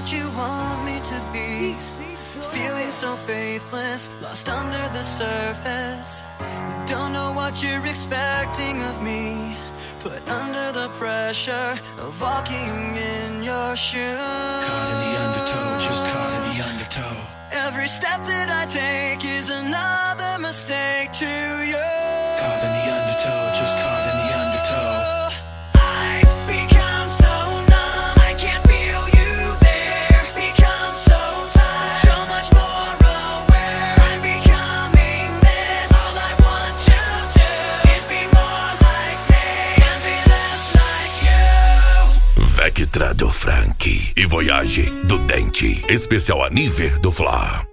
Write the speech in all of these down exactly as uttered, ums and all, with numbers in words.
what you want me to be. Feeling so faithless, lost under the surface. Don't know what you're expecting of me. Put under the pressure of walking in your shoes. Caught in the undertow, just caught in the undertow. Every step that I take is another mistake to you. Caught in the undertow, just caught in the undertow. I've become so numb, I can't feel you there. Become so tired, so much more aware. I'm becoming this. All I want to do is be more like me and be less like you. Vectra do Frank e Voyage do Dente. Especial Aniver do Fla.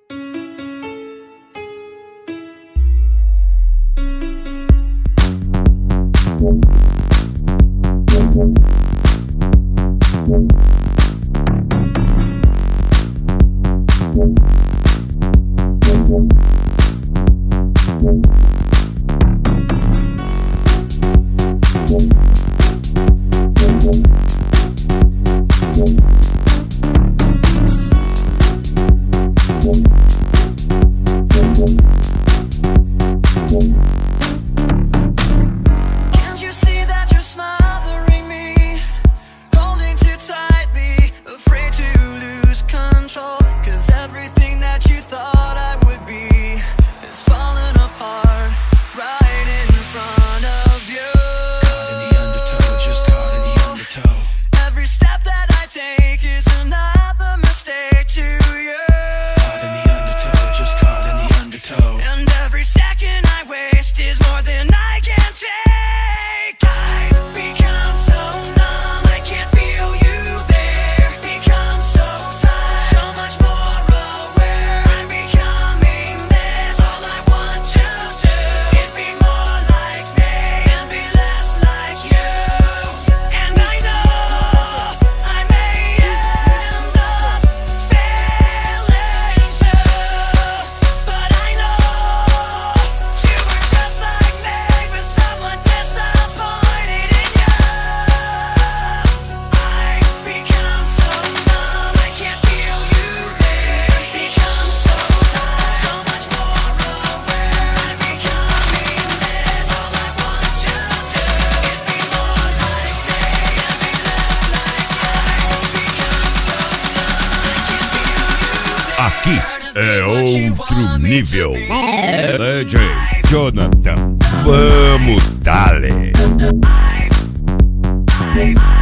Aqui é outro nível. D J Jonathan, vamos dale.